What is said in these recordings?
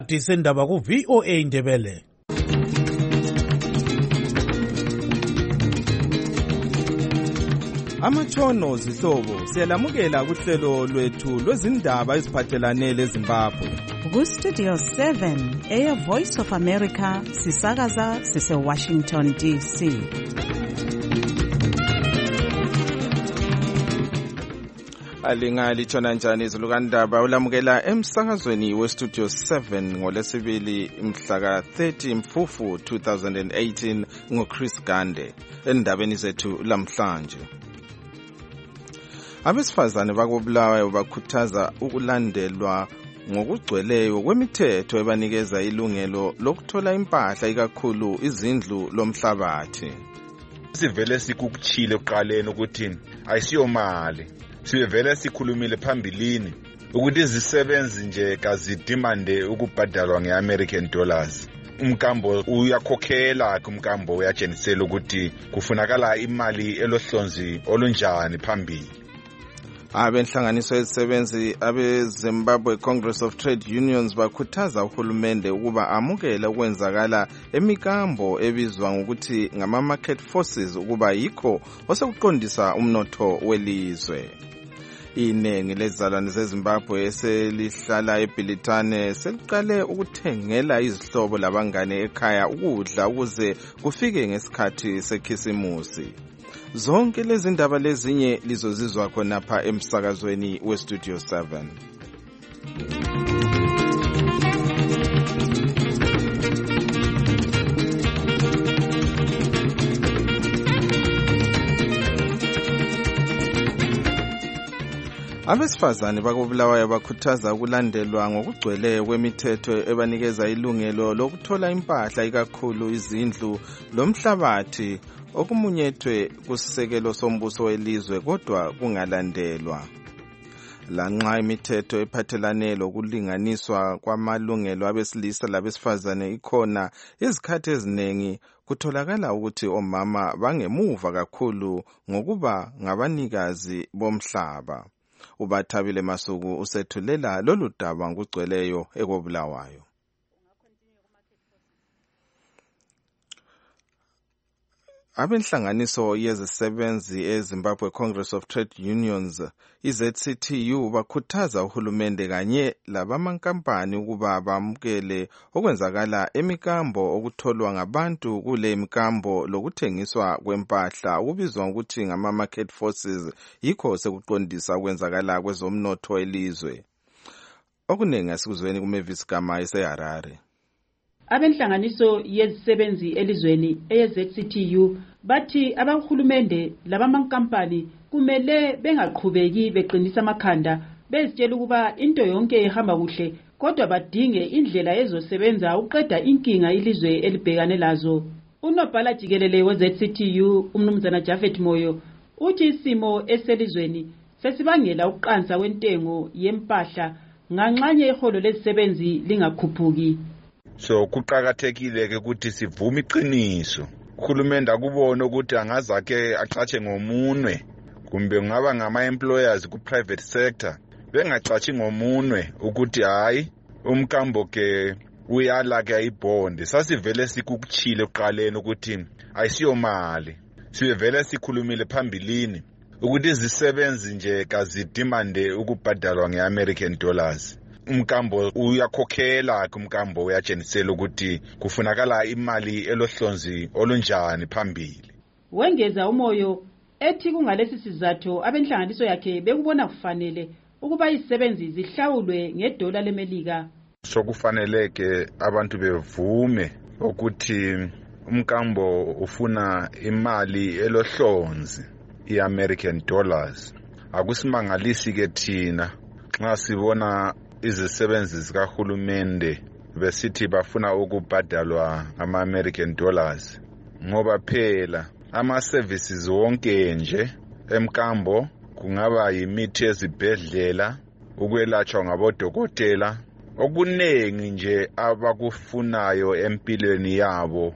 Disendaba ku VOA Indebele. Amatshono zihlobo siyalamukela kuhlelo lwethu lwezindaba eziphathelane leZimbabwe. Ku Studio 7 Air Voice of America sisakaza sise Washington DC. Alingali tshona njani izilukandaba ulamukela emsakazweni we Studio 7 ngolesibili mhla ka 30 Mfufu 2018 ngoChris Gande. Endabeni zethu lamhlanje, abesifazane bakobulawayo bakhuthaza ukulandelwa ngokugcweleyo kwemithetho ebanikeza ilungelo lokuthola impahla ikakhulu izindlu lomhlabathi. Sivele sikukuchile uqaleni ukuthi ayisiyomali. Sivele sikhulumile phambilini ukuthi izisebenzi nje kazidimande ukubhadalwa ngeAmerican dollars. Umkambo uyakhokhela, umkambo uyatshengisela ukuthi kufunakala imali elohlonzi olunjani phambili. Abenhlanganiso yezisebenzi abeZimbabwe Congress of Trade Unions bakhuthaza uhulumende ukuba amukele ukwenzakala emikambo ebizwa ngokuthi ngama-market forces ukuba yikho osekuqondisa umnotho welizwe. Iningi lezizalwane zeZimbabwe eselihlala eBhilitane seliqale ukuthengela izihlobo labangane ekhaya ukudla ukuze kufike ngesikhathi sekhisimusi. Zonke lezi ndaba lezinye lizozizwa khonapha emsakazweni we Studio 7. Abesifazane bakobulawayo bakhuthaza ukulandelwa ngokugcweleyo kwemithetho ebanikeza ilungelo lokuthola impahla ikakhulu izindlu lomhlabathi okumunyethwe kusisekelo sombuso welizwe kodwa kungalandelwa. Lanxa imithetho ephathelane lokulinganiswa kwamalungelo abesilisa labesifazane ikhona, izikhathi eziningi kutholakala ukuthi omama bangemuva kakhulu ngokuba ngabanikazi bomhlaba. Ubathabile Masuku usethulela lolu daba ngokugcweleyo ekobulawayo. Abenhlanganiso yezisebenzi eZimbabwe Congress of Trade Unions iZCTU bakhuthaza uhulumende kanye labamankampani ukuba bamukele okwenzakala emikambo okutholwa ngabantu kule mikambo lokuthengiswa kwempahla okubizwa ukuthi ngama-market forces yikho sekuqondisa okwenzakala kwezomnotho elizwe. Okuningi asikuzweni kuMavis Gama eseHarare. Abenhlanganiso yezisebenzi elizweni eyeZCTU bathi abahulumende labamankampani kumele bengaqhubeki beqinisa amakhanda bezitshela ukuba into yonke ihamba kuhle kodwa badinge indlela ezosebenza uqeda inkinga ilizwe elibhekane lazo. Unobhala jikelele weZCTU umnumzana Jafet Moyo uthi isimo eselizweni sesibangela ukuqansa kwentengo yempahla nganxanye iholo lezisebenzi lingakhuphuki. So kuqakathekile ke ukuthi sivume iqiniso. Uhulumende akubona ukuthi angazake aqhatshe ngomunwe kumbe kungaba ngama-employers ku-private sector bengacathi ngomunwe ukuthi hayi umkambo ke uyala ke ayibonde. Sasivele sikukuchile uqaleni ukuthi ayisiyomali. Sivele sikhulumile phambilini ukuthi izisebenzi nje kazidimande ukubhadalwa ngeAmerican dollars. Umkambo uyakhokhela, umkambo uyatshengisela ukuthi kufunakala imali elohlonzi olunjani phambili. Wengeza uMoyo ethi kungalesi sizathu abenhlanganiso yakhe bekubona kufanele ukuba izisebenzi zihlawulwe ngedola leMelika. So kufanele ke abantu bevume ukuthi umkambo ufuna imali elohlonzi iAmerican dollars. Akusimangalisi ke thina nxa sibona izisebenzi zikahulumende besithi bafuna ukubhadalwa ama-American dollars ngoba phela ama-services wonke nje emkambo kungaba yimithi ezibhedlela, ukwelatshwa ngabodokotela, okuningi nje abakufunayo empilweni yabo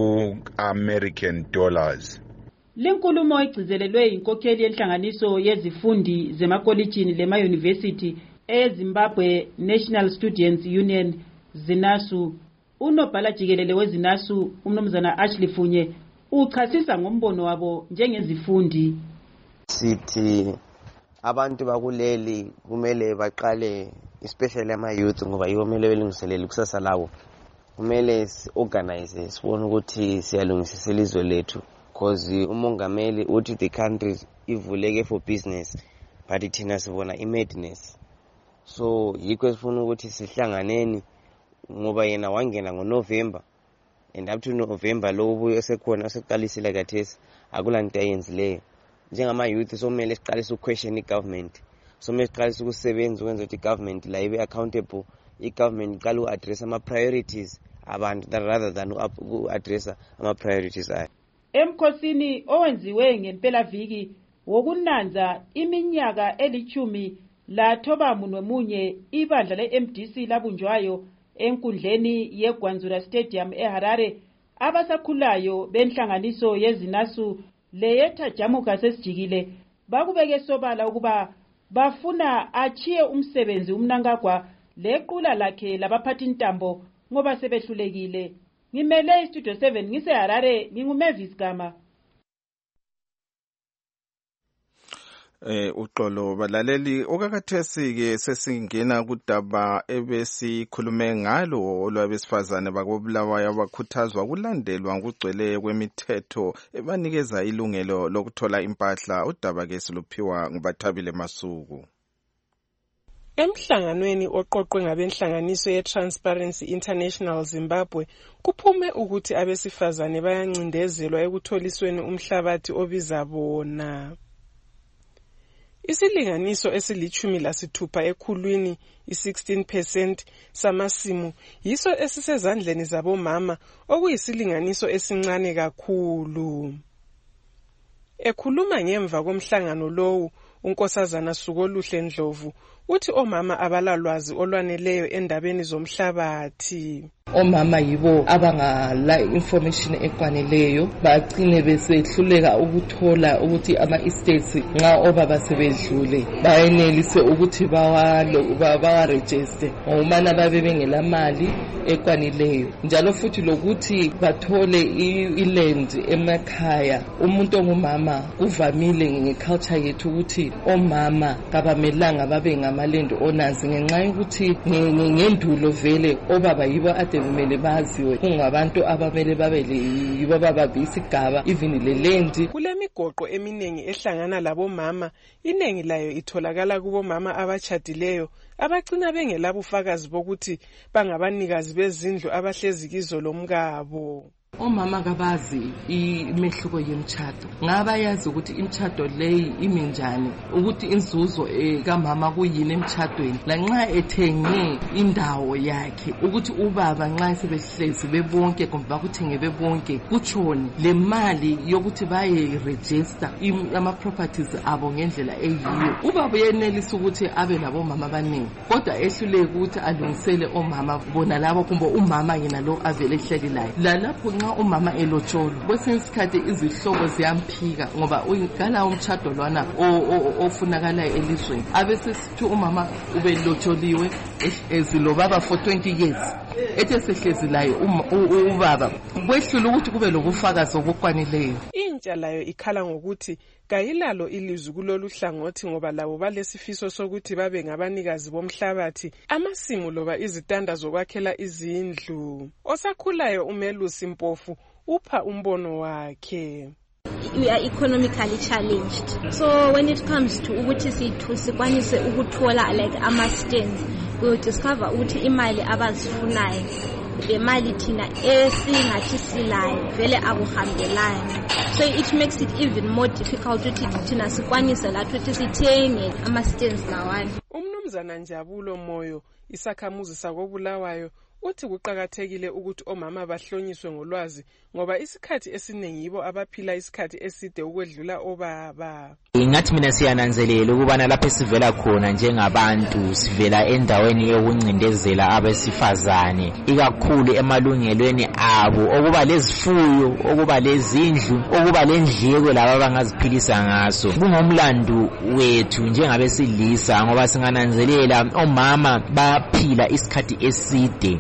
ku-American dollars. Lenkulumo igcizelelwe inkokheli yenhlanganiso yezifundi zemakolitshini lema-university eZimbabwe National Students Union ZINASU. Unobhala jikelele weZINASU umnumzana Ashley Funye uchasisa ngombono wabo njengezifundi. Sithi abantu bakuleli kumele baqale especially ama youth ngoba yiwo kumele belungiselele kusasa lawo. Kumele organize sibone ukuthi siyalungisisa ilizwe lethu because umongameli uthi the country ivuleke for business but thina sibona imadness. So yikho sifuna ukuthi sihlanganeni ngoba yena wangena ngoNovember and up to November lo esekhona aseqalisile kathesi akulanto ayenzileyo. Njengama youth somele siqalise uquestion igovernment, somele siqalise ukusebenza ukwenza ukuthi igovernment la ibe accountable, igovernment iqala uaddress ama priorities abantu rather than uaddress ama priorities ayo. Emkhosini owenziwe ngempela viki wokunanza iminyaka 19 ibandla leMDC labunjwayo enkundleni yeGwanzura Stadium eHarare, abasakhulayo benhlanganiso yeZINASU leyetha Jamuka sesijikile bakubeke sobala ukuba bafuna achiye umsebenzi uMnangagwa lequla lakhe labaphathi intambo ngoba sebehlulekile. Ngimele Studio 7 ngiseHarare, nginguMavis Gama. Uxolo balaleli, okakathesi ke sesingena kudaba ebesikhulume ngalo olwabesifazane bakobulawayo abakhuthazwa kulandelwa ngugcwele kwemithetho ebanikeza ilungelo lokuthola impahla. Udaba ke siluphiwa nguBathabile Masuku. Emhlanganweni oqoqwe ngabenhlanganiso ye-Transparency International Zimbabwe kuphume ukuthi abesifazane bayancindezelwa ekutholisweni umhlabathi obiza bona. Isilinganiso esili-16 ekhulwini, i-16% samasimu yiso esisezandleni zabomama, okuyisilinganiso esincane kakhulu. Ekhuluma ngemva komhlangano lowu, uNkosazana Sukoluhle Ndlovu uthi omama abalalwazi olwaneleyo endabeni zomhlabathi. Omama yibo abangala information ekwaneleyo, bagcine besehluleka ukuthola ukuthi ama estates nxa obaba sebedlule bayenelise ukuthi bawaregister ngomana babe bengela mali ekwanileyo, njalo futhi lokuthi bathole iland emakhaya. Umuntu ongumama kuvamile ngeculture yethu ukuthi omama kabamelanga babe ngamalend owners ngenxa yokuthi ngendulo vele obaba yibo ade kumele baziwe kungabantu abamele babele yibo bababisa isigaba even lelendi. Kulemigoqo eminengi ehlangana labomama, inengi layo itholakala kubomama abachadileyo abagcina bengelabufakazi bokuthi bangabanikazi bezindlu abahlezi kizo lomkabo. Omama kabazi imehluko yemtshado, ngabayazi ukuthi imtshado leyi iminjani, ukuthi inzuzo kamama kuyini emtshadweni, lanxa ethenge indawo yakhe, ukuthi ubaba nxa sebehlezi bebonke kumbe bakuthenge bebonke kutshoni le mali yokuthi baye register ama properties abo ngendlela eyiyo. Ubaba uyenelisa ukuthi abe labomama abaningi, kodwa ehluleke ukuthi alungisele omama bona labo kumbe umama yena lo avele ehleli laye. Lalapho nxa umama elotsholo kwesinye isikhathi izihlobo ziyamphika ngoba uyigala umtshado lwana ofunakalayo elizweni, abesesithi umama ubelotsholiwe ezilobaba for 20 years ethe sehlezi layo ubaba kwehlula ukuthi kube lobufakazi obukwanileyo. Intsha layo ikhala ngokuthi kayilalo ilizwi kulolu hlangothi ngoba labo balesifiso sokuthi babe ngabanikazi bomhlabathi, amasimu loba izitanda zokwakhela izindlu. Osakhulayo uMelusi Mpofu upha umbono wakhe. We are economically challenged, so when it comes to ukuthi sikwanise ukuthola like ama-stands, we will discover ukuthi imali abazifunayo le mali thina esingathi silayo vele akuhambelani, so it makes it even more difficult ukuthi thina sikwanise lathi ukuthi sithenge ama-stands lawana. Umnumzana Njabulo Moyo, isakhamuzi sakobulawayo, uthi kuqakathekile ukuthi omama bahlonyiswe ngolwazi ngoba isikhathi esiningi yibo abaphila isikhathi eside ukwedlula obaba. Ngathi mina siyananzelela ukubana lapho sivela khona njengabantu sivela endaweni yokuncindezela abesifazane, ikakhulu emalungelweni abo okuba lezifuyo, okuba lezindlu, okuba lendleko laba abangaziphilisa ngaso. Kungomlando wethu njengabesilisa ngoba singananzelela omama baphila isikhathi eside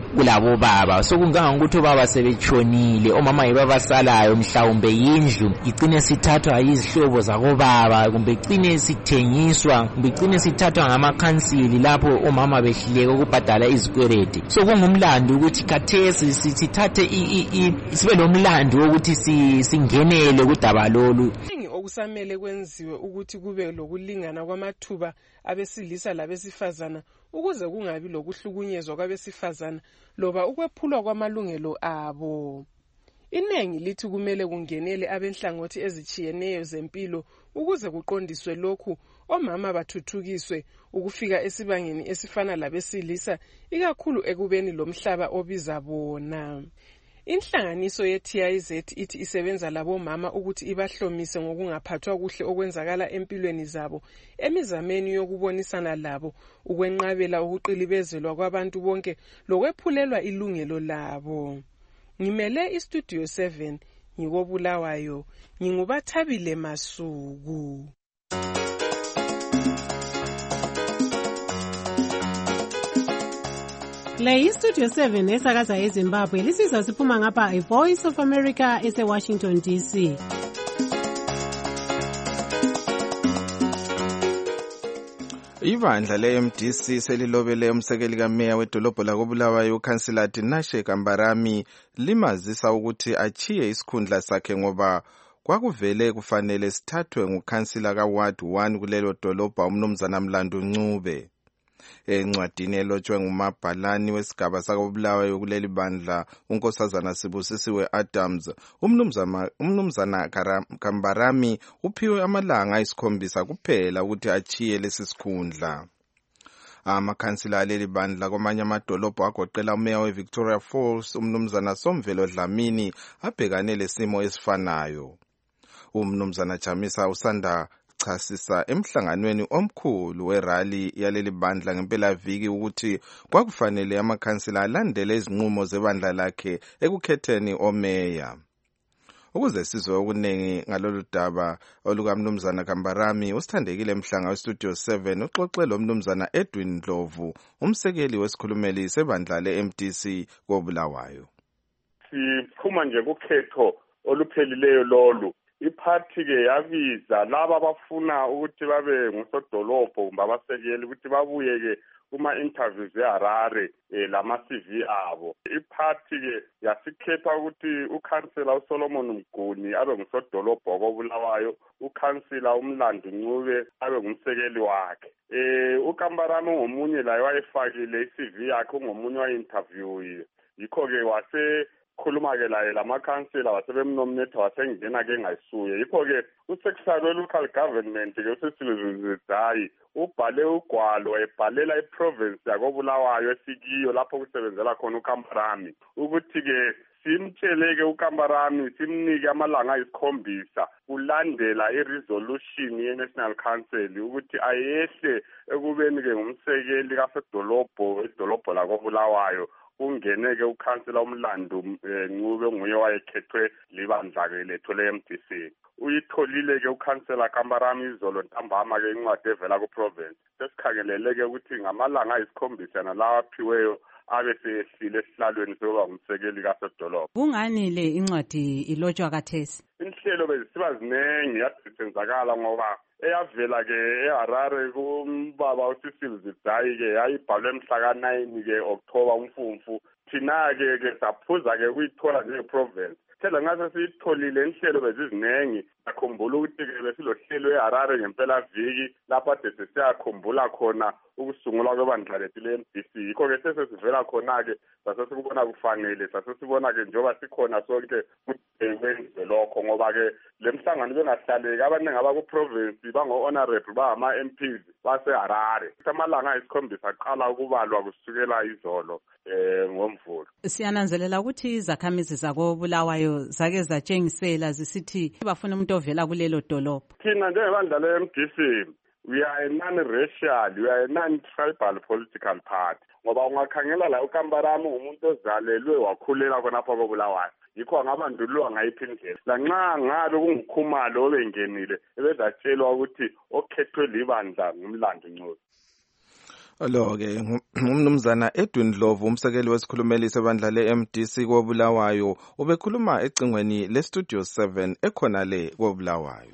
kulabo baba. Sokungangokuthi obaba sebetshonile, omama yibo abasalayo, mhlawumbe indlu igcine sithathwa yizihlobo zakobaba, kumbe igcine sithengiswa, kumbe igcine sithathwa ngamakhansili lapho omama behluleka ukubhadala izikweleti. Kungumlando ukuthi khathesi sithathe sibe lomlando wokuthi singenele kudaba lolu. Okusamele kwenziwe ukuthi kube lokulingana kwamathuba abesilisa labesifazana ukuze kungabi lokuhlukunyezwa kwabesifazana loba ukwephulwa kwamalungelo abo. Inengi lithi kumele kungenele abenhlangothi ezitshiyeneyo zempilo ukuze kuqondiswe lokhu, omama bathuthukiswe ukufika esibangeni esifana labesilisa, ikakhulu ekubeni lomhlaba obiza bona. Inhlanganiso ye-TIZ ithi isebenza labomama ukuthi ibahlomise ngokungaphathwa kuhle okwenzakala empilweni zabo, emizameni yokubonisana labo ukwenqabela ukuqilibezelwa kwabantu bonke lokwephulelwa ilungelo labo. Ngimele iStudio 7 ngikobulawayo, ngingubathabile Masuku. Le iStudio 7 esakaza eZimbabwe lisizwa siphuma ngapha iVoice of America eseWashington DC. Ibandla le-MDC selilobele umsekeli kameya wedolobho lakobulawayo uKhansila Tinashe Kambarami limazisa ukuthi achiye isikhundla sakhe ngoba kwakuvele kufanele sithathwe ngukhansila kaWard 1 kulelo dolobha umnumzana Mlando Ncube. Encwadini elotshwe ngumabhalani wesigaba sakobulawayo kuleli bandla unkosazana Sibusisiwe Adams, umnumzana Kambarami uphiwe amalanga ayisikhombisa kuphela ukuthi achiye lesi sikhundla. Amakhansila aleli bandla kwamanye amadolobho agoqela umeya weVictoria Falls umnumzana Somvelo Dlamini abhekane lesimo esifanayo. Umnumzana Chamisa usanda chasisa emhlanganweni omkhulu werally yaleli bandla ngempela viki ukuthi kwakufanele amakhansila alandele izinqumo zebandla lakhe ekukhetheni omeya. Ukuze sizwe okuningi ngalolu daba olukamnumzana Kambarami, usithandekile Mhlanga weStudio 7 uxoxe lo mnumzana Edwin Ndlovu, umsekeli wesikhulumeli sebandla le-MDC koBulawayo. Siphuma nje kukhetho oluphelileyo lolu. Iphathi ke yabiza laba abafuna ukuthi babe ngusodolobho kumbe abasekeli ukuthi babuye ke kuma-interviews eHarare lama-CV abo. Iphathi ke yasikhetha ukuthi ukhansela uSolomon Mguni abe ngusodolobho koBulawayo, ukhansela uMlando Ncube abe ngumsekeli wakhe. uKambarami ngomunye la wayefakile iCV yakhe, ngomunye waye-interview. Yikho ke khuluma ke laye lamakhansela wasebemnominate wasengena ke ngayisuye. Yikho ke uSecretary we-Local Government ke uSisiluzidzayi ubhale ugwalo ebhalela iprovince yakobulawayo esikiyo lapho kusebenzela khona uKambarami ukuthi ke simtsheleke uKambarami simnike amalanga ayisikhombisa kulandela iresolution ye-National Council ukuthi ayehle ekubeni ke ngumsekeli kasedolobho edolobho lakobulawayo, kungeneke ukhansela uMlando Ncube nguye wayekhethwe libandla ke letho le-MDC. Uyitholile ke ukhansela Kambarami izolo ntambama ke incwadi evela ku-province. Sesikhangelele ke ukuthi ngamalanga ayisikhombisa nalawa aphiweyo abe seyehlile esihlalweni sokuba ngumsekeli kasedolobho. Kungani le incwadi ilotshwa kathesi? Inhlelo bezisiba zinengi yadisenzakala ngoba eyavela ke eHarare kumbaba uSisiluzidzayi ke yayibhalwe mhla ka-9 ke October umfumfu. Thina ke saphuza ke kuyithola nje-province. Phela ngase siyitholile inhlelo bezizinengi, akhumbula ukuthi ke besilohlelo eHarare ngempela viki lapho ade sesiyakhumbula khona ukusungulwa kwebandla lethu le-MDC. Yikho ke sesivela khona ke sasesikubona kufanele, sasesibona ke njengoba sikhona sonke kwenziwe lokho ngoba ke le mhlangano bengahlaleki abaningi abaku-province bango-honorable bangama-MPs baseHarare. Amalanga ayisikhombisa aqala ukubalwa kusukela izolo ngoMvulo. Siyananzelela ukuthi izakhamizi zakobulawayo zake zatshengisela zisithi bafuna umuntu ovela kulelo dolobho. Thina njengebandla le-MDC we are a non-racial, we are a non-tribal political party. Ngoba ungakhangela la uKambarami umuntu ozalelwe wakhulela khonapha koBulawayo. Yikho ngabandulwa ngayiphi indlela. Lanxa ngabe kungukhumalo obengenile ebezatshelwa ukuthi okhethwe libandla ngumlando Ncube. Lo-ke umnumzana Edwin Dlovu, umsekeli wesikhulumeli sebandla le-MDC koBulawayo, ubekhuluma ecingweni le-Studio 7 ekhona le koBulawayo.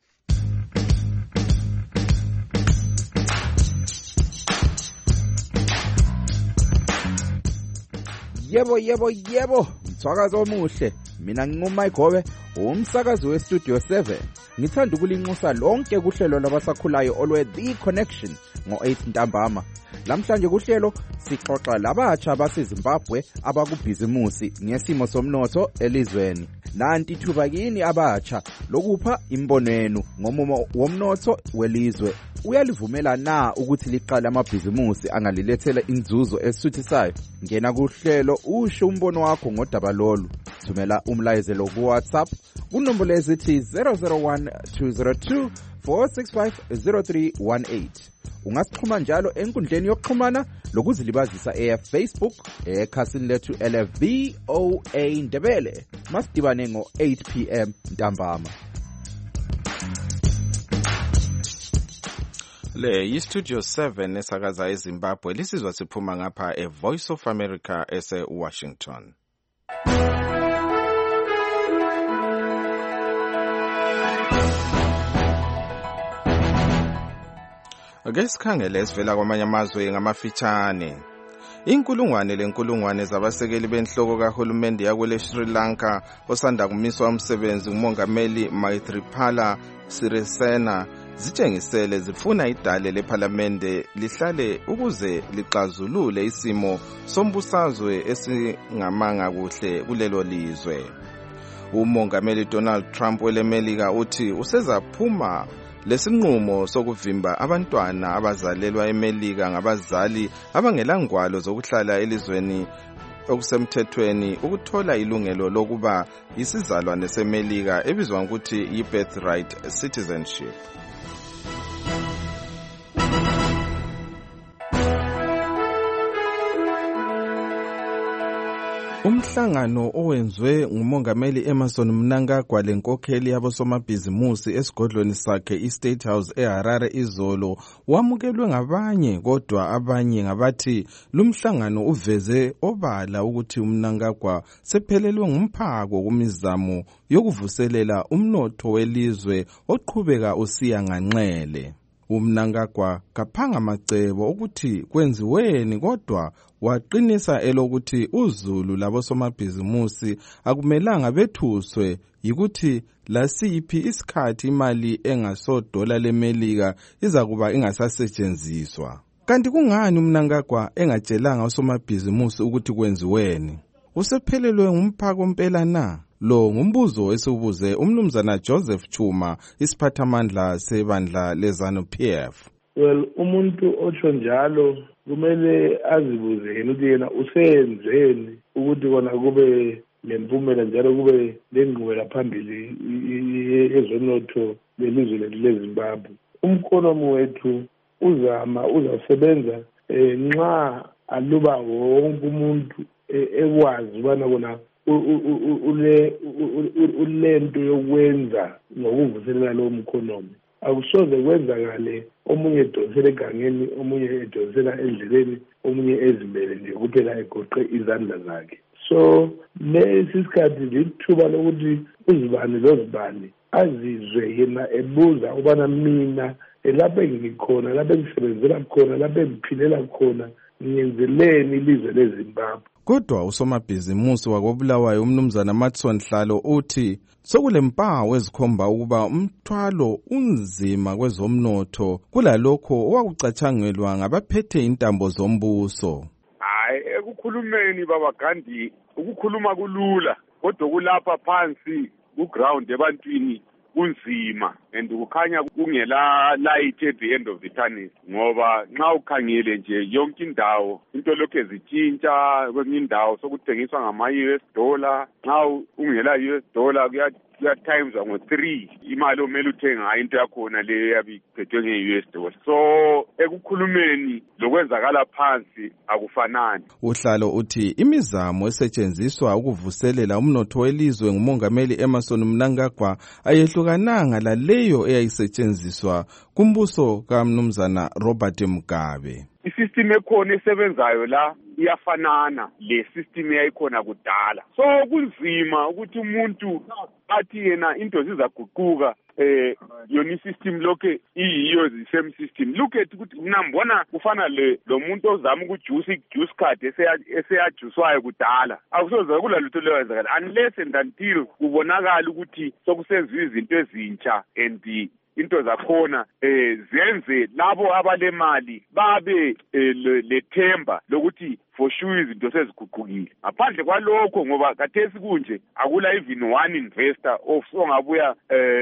Yebo, mthwakazo omuhle. Mina nginguMayigobe, umsakazi weStudio 7. Ngithanda ukulinxusa lonke kuhlelo labasakhulayo olwe The Connection ngo-8 ntambama. Lamhlanje kuhlelo sixoxa labatsha baseZimbabwe abakubhizimusi ngesimo somnotho elizweni. Nanti thuba kini abatsha lokupha imbono yenu ngomumo womnotho welizwe. Uyalivumela na ukuthi liqale amabhizimusi angalilethela inzuzo esuthisayo? Ngena kuhlelo usho umbono wakho ngodaba lolu. Thumela umlayezelo ku WhatsApp kunombolo ezithi 001-202-465-0318. Ungasixhuma njalo enkundleni yokuxhumana lokuzilibazisa eFacebook ekhasini lethu LVOA Ndebele. Masidibane ngo-8 p.m. ntambama. Le yiStudio 7 esakaza eZimbabwe, lisizwa siphuma ngapha eVoice of America ese-Washington. Ake sikhangele esivela kwamanye amazwe ngamafitshane. Inkulungwane zabasekeli benhloko kahulumende yakule Sri Lanka osanda kumiswa umsebenzi ngumongameli Maithripala Sirisena zitshengisele zifuna idale lePhalamende lihlale ukuze lixazulule isimo sombusazwe esingamanga kuhle kulelo lizwe. Umongameli Donald Trump welemelika uthi usezaphuma lesinqumo sokuvimba abantwana abazalelwa eMelika ngabazali abangelangwalo zokuhlala elizweni okusemthethweni ukuthola ilungelo lokuba isizalwane seMelika ebizwa ngokuthi yi-birthright citizenship. Umhlangano owenzwe ngumongameli Emmerson Mnangagwa lenkokheli yabosomabhizimusi esigodlweni sakhe iState House eHarare izolo wamukelwe ngabanye, kodwa abanye ngabathi lumhlangano uveze obala ukuthi uMnangagwa sephelelwe ngumphako kumizamo yokuvuselela umnotho welizwe oqhubeka usiya nganxele. uMnangagwa kaphanga macebo ukuthi kwenziweni, kodwa waqinisa elokuthi uZulu labosomabhizimusi akumelanga bethuswe yikuthi lasiphi isikhathi imali engasodola leMelika izakuba ingasasetshenziswa. Kanti kungani uMnangagwa engatshelanga osomabhizimusi ukuthi kwenziweni? Usephelelwe ngumphako mpela na? Lo ngumbuzo esibuze umnumzana Joseph Chuma, isiphathamandla sebandla leZANU-PF. Well, umuntu otsho njalo kumele azibuze yena ukuthi yena usenzeni ukuthi kona kube lempumela njalo kube lengqubela phambili ezomnotho belizwe leZimbabwe. Umkhonomi wethu uzasebenza nxa aluba wonke umuntu ekwazi ubana kona ulento yokwenza ngokuvuselela lowo mkhonomi. Akusoze kwenzakale omunye edonsela egangeni, omunye edonsela endleleni, omunye ezimele nje kuphela egoqe izandla zakhe. So lesi sikhathi lithuba lokuthi uzibani lozibani azizwe yena ebuza ubana mina lapho engikhona, lapho engisebenzela khona, lapho engiphilela khona ngiyenzeleni ilizwe leZimbabwe. Kodwa usomabhizimusi wakoBulawayo umnumzana Matson Hlalo uthi sokulempawu ezikhomba ukuba umthwalo unzima kwezomnotho kulalokho owakucatshangelwa ngabaphethe intambo zombuso. Hayi, ekukhulumeni baba Gandhi ukukhuluma kulula, kodwa kulapha phansi ku-ground ebantwini kunzima and kukhanya kungela light at the end of the tunnel, ngoba nxa ukhangele nje yonke indawo into lokhu ezitshintsha. Kwezinye indawo sokuthengiswa ngama-US dollar, nxa ungela US dollar kuyatimeswa ngo-3 imali omele uthenga ngayo into yakhona le yabiphethwe nge-US dollar. So ekukhulumeni lokwenzakala phansi akufanani. Uhlalo uthi imizamo esetshenziswa ukuvuselela umnotho welizwe ngumongameli Emmerson Mnangagwa ayehlukananga laleyo eyayisetshenziswa kumbuso kaMnumzana Robert Mugabe. Isystem ekhona esebenzayo la iyafanana le system eyayikhona kudala. So kunzima ukuthi umuntu athi yena into zizaguquka yona isystem lokho iyiyo the same system. Look at ukuthi ngibona kufana lo muntu ozama ukujuice juice card eseyajuswayo kudala. Akusoze kulalutho lewenzakala unless and until kubonakala ukuthi sokusenziwa izinto ezintsha and into zakhona zenze labo abalemali babe lethemba lokuthi for sure izinto seziguqukile. Aphandle kwalokho ngoba kathesi kunje akula even one investor ongabuya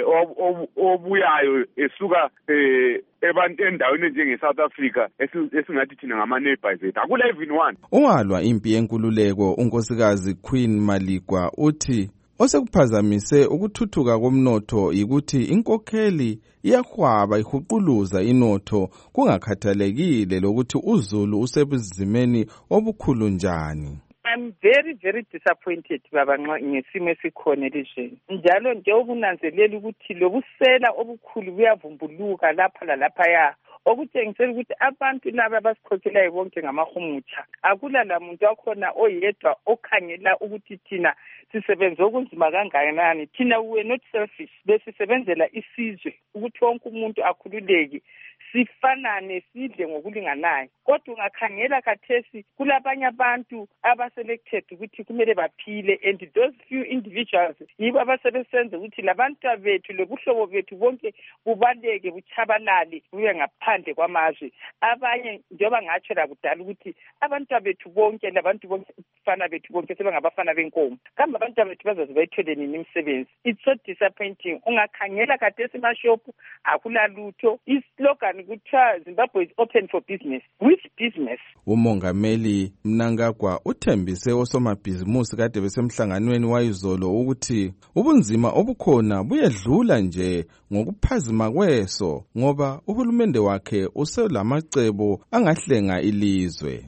obuyayo esuka endaweni njenge South Africa esingathi thina ngama neighbors ethu akula even one. Ungalwa impi yenkululeko unkosikazi Queen Maligwa uthi osekuphazamise ukuthuthuka komnotho yikuthi inkokheli iyahwaba ihuquluza inotho kungakhathalekile lokuthi uZulu usebuzimeni obukhulu njani. I'm very disappointed baba ngesimo esikhona elizweni. Njalo nje okunanzelela ukuthi lobusela obukhulu buyavumbuluka lapha lalaphaya. Okutshengisela ukuthi abantu laba abasikhokhelayo bonke ngamahumutsha. Akula lamuntu wakhona oyedwa okhangela ukuthi thina sisebenza okunzima kangakanani. Thina we not selfish. Besisebenzela isizwe ukuthi wonke umuntu akhululeke. Sifanane sidle ngokulinganayo. Kodwa ungakhangela kathesi kulabanye abantu abaselected ukuthi kumele baphile and those few individuals yibo abasebenza ukuthi labantu bethu lobuhlobo bethu bonke bubaleke buchabalale buye ngaphandle kwamazwe. Abanye njengoba ngatsho la kudala ukuthi abantu bethu bonke labantu bonke fana bethu bonke sebengabafana benkomo. Kambe abantu bethu bazaze bayithole nini imisebenzi? It's so disappointing. Ungakhangela kathesi mashopu akula lutho. Islogan kuthiwa Zimbabwe is open for business. Which business? Umongameli Mnangagwa uthembise osomabhizimusi kade besemhlanganweni wayizolo ukuthi ubunzima obukhona buyedlula nje ngokuphazima kweso ngoba uhulumende wakhe uselamacebo angahlenga ilizwe.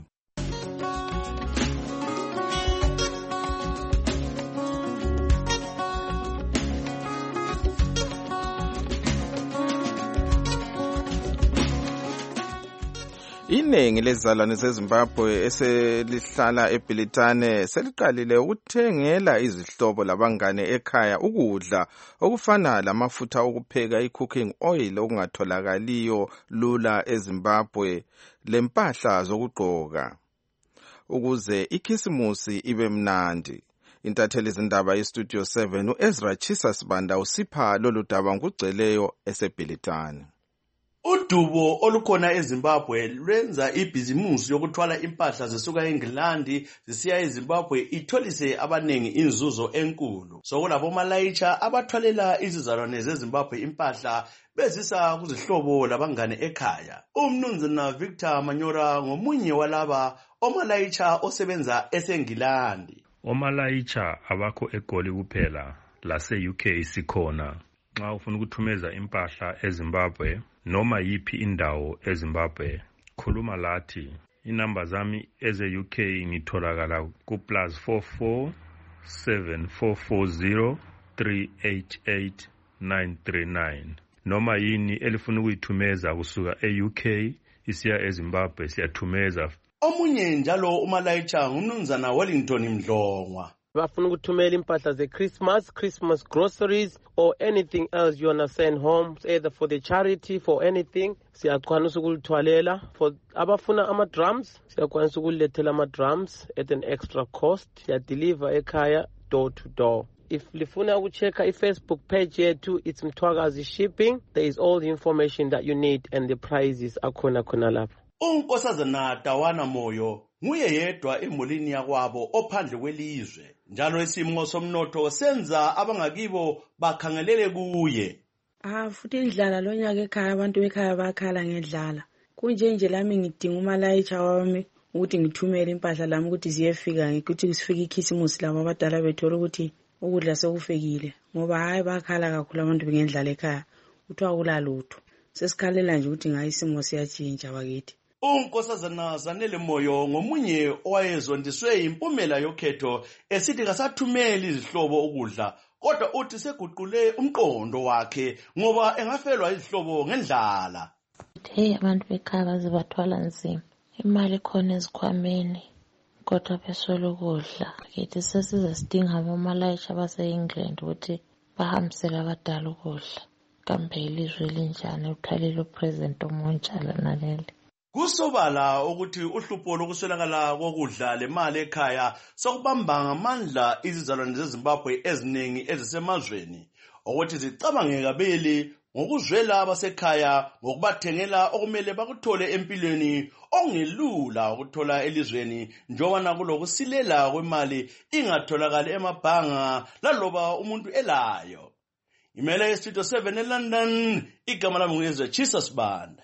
Iningi lezizalwane zeZimbabwe eselihlala eBilitane seliqalile ukuthengela izihlobo labangane ekhaya ukudla okufana lamafutha okupheka i-cooking oil okungatholakaliyo lula eZimbabwe lempahla zokugqoka ukuze ikhisimusi ibe mnandi. Intatheli izindaba yeStudio 7 uEzra Chisa Sibanda usipha lolu daba ngugceleyo eseBilitane. Udubo olukhona eZimbabwe lwenza ibhizimusi yokuthwala impahla zisuka eNgilandi zisiya eZimbabwe itholise abanengi inzuzo enkulu. Sokulabo malayitsha abathwalela izizalwane zeZimbabwe impahla bezisa kuzihlobo labangane ekhaya. Umnumzana Victor Manyora ngomunye walaba omalayitsha osebenza eseNgilandi. Omalayitsha abakho eGoli kuphela lase-UK sikhona. Nxa ufuna ukuthumeza impahla eZimbabwe noma yiphi indawo eZimbabwe khuluma lathi. Inamba zami eze-UK ngitholakala ku +44 7440 388 939 noma yini elifuna ukuyithumeza kusuka e-UK isiya eZimbabwe siyathumeza. Omunye njalo umalayitsha ngumnumzana Wellington Mdlongwa. Bafuna ukuthumela impahla ze-Christmas groceries or anything else you wanna send home, either for the charity, for anything, siyakwanisa ukulithwalela. For abafuna ama-drums, siyakwanisa ukulethela ama-drums at an extra cost. Siyadeliver ekhaya door to door. If lifuna ukuchecka i-Facebook page yethu, it's Mthwakazi Shipping. There is all the information that you need and the prices akhona khona lapho. Unkosazana Tawana Moyo nguye yedwa emulini yakwabo ophandle kwelizwe. Njalo isimo somnotho senza abangakibo bakhangelele kuye. Futhi indlala lonyaka ekhaya abantu bekhaya bakhala ngedlala. Kunje nje lami ngidinga umalayitsha wami ukuthi ngithumele impahla lami ukuthi ziyefika ukuthi sifike ikhisimusi labo abadala bethola ukuthi ukudla sekufekile ngoba hayi bakhala kakhulu abantu bengendlala ekhaya kuthiwa kulalutho. Sesikhalela nje ukuthi ngayi isimo siyatshintsha bakithi. Unkosazana Zanele Moyo ngomunye owayezondiswe impumela yokhetho esithi kasathumeli izihlobo ukudla kodwa uthi seguqule umqondo wakhe ngoba engafelwa izihlobo ngendlala. Hey, abantu bekhaya baze bathwala nzima, imali khona ezikhwameni kodwa beswela ukudla. Kithi sesize sidinga abomalayisha base-England ukuthi bahambisele abadala ukudla. Kambe ilizwe linjani uthalile upresident omunjalo naleli? Kusobala ukuthi uhlupho lokuswelakala kokudla lemali ekhaya sokubamba ngamandla izizalwane zeZimbabwe eziningi ezisemazweni ukuthi zicabange kabili ngokuzwela abasekhaya ngokubathengela okumele bakuthole empilweni ongelula ukuthola elizweni njengoba kulokusilela kwemali ingatholakali emabhanga laloba umuntu elayo. Imele Studio 7 eLondon, igama lami nguyezwe Jesus Banda.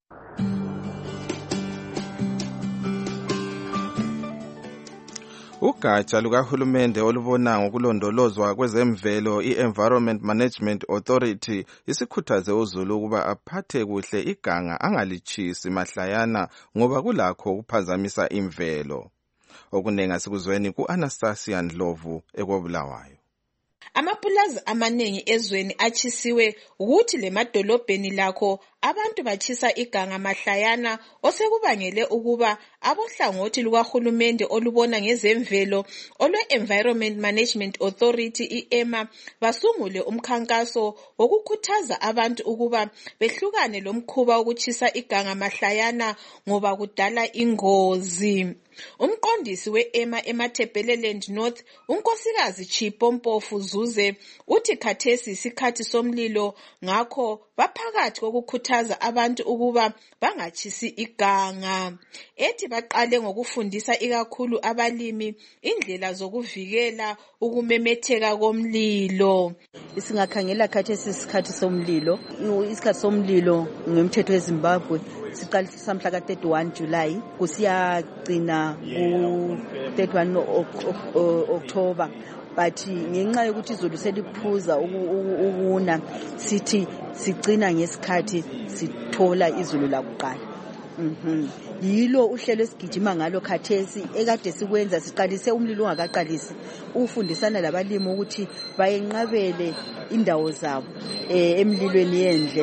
Ugatsha lukahulumende olubona ngokulondolozwa kwezemvelo i-Environment Management Authority isikhuthaze uZulu ukuba aphathe kuhle iganga angalichisi mahlayana ngoba kulakho ukuphazamisa imvelo. Okunengi sikuzweni ku-Anastasia Ndlovu ekobulawayo. Amapulazi amaningi ezweni achisiwe ukuthi lemadolobheni lakho abantu bachisa iganga mahlayana osekubangele ukuba abohlangothi lukahulumende olubona ngezemvelo olwe-Environment Management Authority i-EMA basungule umkhankaso wokukhuthaza abantu ukuba behlukane lomkhuba wokuchisa iganga mahlayana ngoba kudala ingozi. Umqondisi we-EMA eMatabeleland North, unkosikazi Chipompofu Zuze, uthi khathesi isikhathi somlilo ngakho baphakathi kokukhuthaza abantu ukuba bangachisi iganga. Ethi baqale ngokufundisa ikakhulu abalimi indlela zokuvikela ukumemetheka komlilo. Singakhangela khathesi isikhathi somlilo. Isikhathi somlilo ngemthetho weZimbabwe siqalisisa mhla ka-31 July kusiyagcina ku-31 October. But ngenxa yokuthi izulu seliphuza ukuna sithi sigcina ngesikhathi sithola izulu lakuqala. Yilo uhlelo esigijima ngalo khathesi ekade sikwenza siqalise umlilo ungakaqalisi ufundisana labalimi ukuthi bayenqabele indawo zabo emlilweni yendle.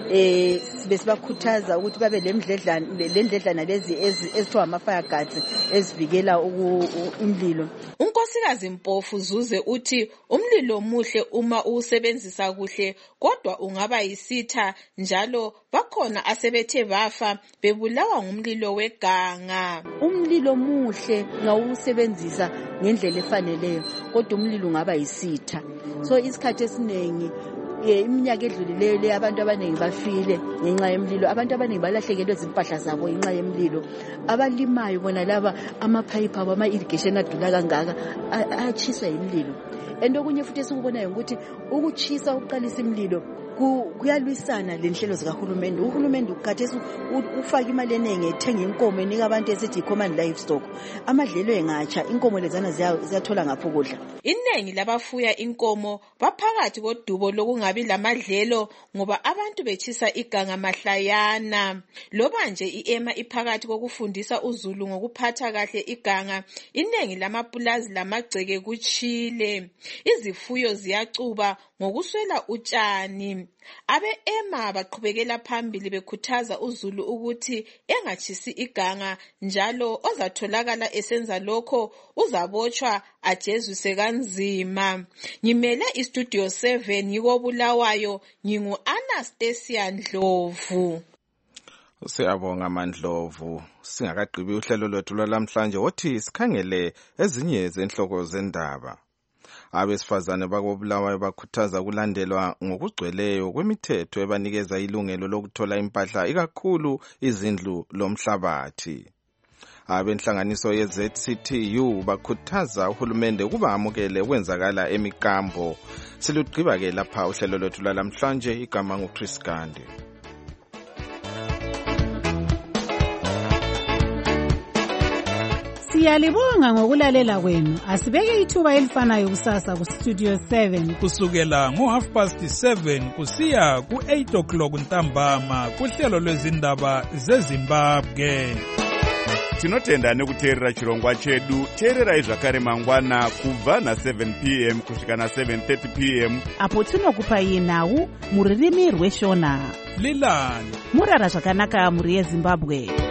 Besibakhuthaza ukuthi babe lendledlana lezi ezithiwa ama-fire guards ezivikela umlilo. Unkosikazi Mpofu Zuze uthi umlilo muhle uma uwusebenzisa kuhle kodwa ungaba yisitha njalo bakhona asebethe bafa bebulawa ngumlilo weganga. Umlilo muhle ngawusebenzisa ngendlela efaneleyo kodwa umlilo ungaba yisitha. So isikhathi esiningi iminyaka edlulileyo abantu abaningi bafile ngenxa yemlilo, abantu abaningi balahlekelwe izimpahla zabo ngenxa yemlilo. Abalimayo bona laba amapipe abo ama-irrigation adula kangaka achiswa yimlilo. Okunye futhi esikubonayo ukuthi ukuchisa ukuqalisa imlilo kuyalwisana lenhlelo zikahulumende. Uhulumende ukhathesi ufaka imali eningi ethenga inkomo enika abantu esithi common livestock. Amadlelo engatsha inkomo lezana ziyathola ngapho kudla. Iningi labafuya inkomo baphakathi kodubo lokungabi lamadlelo ngoba abantu bechisa iganga mahlayana. Loba nje i-EMA iphakathi kokufundisa uZulu ngokuphatha kahle iganga, iningi lamapulazi lamagceke kuchile. Izifuyo ziyacuba ngokuswela utshani. Abe-EMA baqhubekela phambili bekhuthaza uZulu ukuthi engachisi iganga njalo ozatholakala esenza lokho uzabotshwa ajezwise kanzima. Ngimele iStudio 7 ngikobulawayo ngingu-Anastasia Ndlovu. Siyabonga Mandlovu. Singakagqibi uhlelo lwethu lwalamhlanje wothi sikhangele ezinye zenhloko zendaba. Abesifazane bakobulawayo bakhuthaza kulandelwa ngokugcweleyo kwemithetho ebanikeza ilungelo lokuthola impahla ikakhulu izindlu lomhlabathi. Abenhlanganiso ye-ZCTU bakhuthaza uhulumende ukuba amukele kwenzakala emikambo. Silugqiba ke lapha uhlelo lwethu lwalamhlanje, igama nguChris Gandhi. Siyalibonga ngokulalela kwenu. Asibeke ithuba elifanayo kusasa kuStudio 7 kusukela ngo7:30 kusiya ku8 o'clock ntambama kuhlelo lwezindaba zeZimbabwe. tinotenda nekuteerera chirongwa chedu. Teererai zvakare mangwana kubva na7 p.m. kusvika na7:30 p.m. apo tinokupai nhau mururimi rweshona. Lilani murara zvakanaka muri yeZimbabwe.